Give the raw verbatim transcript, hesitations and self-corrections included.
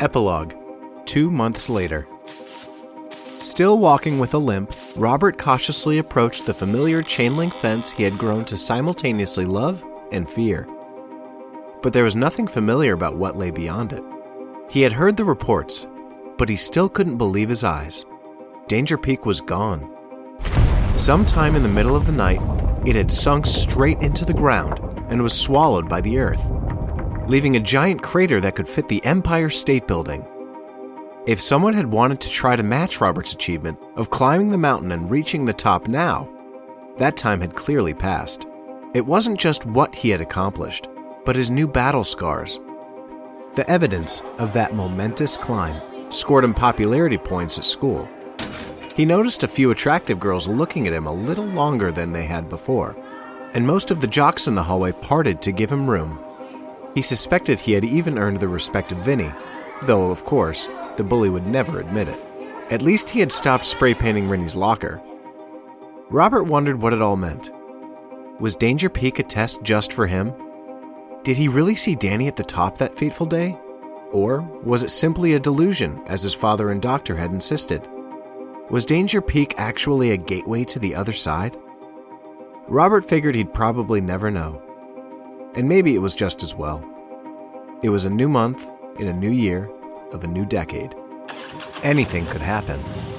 Epilogue, two months later. Still walking with a limp, Robert cautiously approached the familiar chain-link fence he had grown to simultaneously love and fear. But there was nothing familiar about what lay beyond it. He had heard the reports, but he still couldn't believe his eyes. Danger Peak was gone. Sometime in the middle of the night, it had sunk straight into the ground and was swallowed by the earth, leaving a giant crater that could fit the Empire State Building. If someone had wanted to try to match Robert's achievement of climbing the mountain and reaching the top now, that time had clearly passed. It wasn't just what he had accomplished, but his new battle scars. The evidence of that momentous climb scored him popularity points at school. He noticed a few attractive girls looking at him a little longer than they had before, and most of the jocks in the hallway parted to give him room. He suspected he had even earned the respect of Vinny, though, of course, the bully would never admit it. At least he had stopped spray painting Rennie's locker. Robert wondered what it all meant. Was Danger Peak a test just for him? Did he really see Danny at the top that fateful day? Or was it simply a delusion, as his father and doctor had insisted? Was Danger Peak actually a gateway to the other side? Robert figured he'd probably never know. And maybe it was just as well. It was a new month in a new year of a new decade. Anything could happen.